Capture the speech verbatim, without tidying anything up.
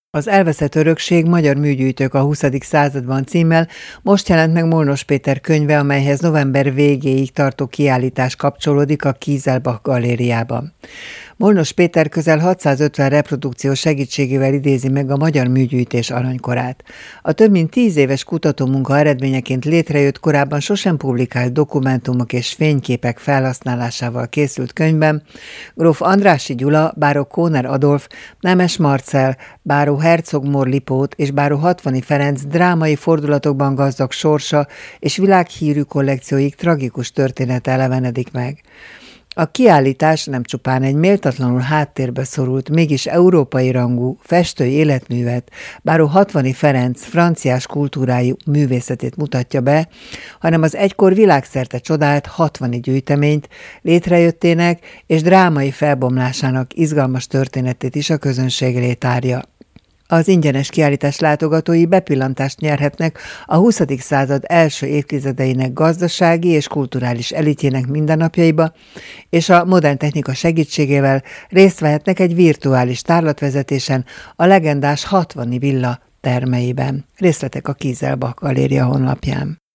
Az elveszett örökség magyar műgyűjtők a huszadik században címmel most jelent meg Molnos Péter könyve, amelyhez november végéig tartó kiállítás kapcsolódik a Kieselbach galériában. Molnos Péter közel hatszázötven reprodukció segítségével idézi meg a magyar műgyűjtés aranykorát. A több mint tíz éves kutatómunka eredményeként létrejött, korábban sosem publikált dokumentumok és fényképek felhasználásával készült könyvben gróf Andrássy Gyula, báró Kóner Adolf, Nemes Marcell, báró Herczog-Mór Lipót és báró Hatvani Ferenc drámai fordulatokban gazdag sorsa és világhírű kollekcióik tragikus története elevenedik meg. A kiállítás nem csupán egy méltatlanul háttérbe szorult, mégis európai rangú festői életművet, báró Hatvani Ferenc franciás kultúrájú művészetét mutatja be, hanem az egykor világszerte csodált hatvani gyűjteményt, létrejöttének és drámai felbomlásának izgalmas történetét is a közönség elé tárja. Az ingyenes kiállítás látogatói bepillantást nyerhetnek a huszadik század első évtizedeinek gazdasági és kulturális elitjének mindennapjaiba, és a modern technika segítségével részt vehetnek egy virtuális tárlatvezetésen a legendás hatvani villa termeiben. Részletek a Kieselbach galéria honlapján.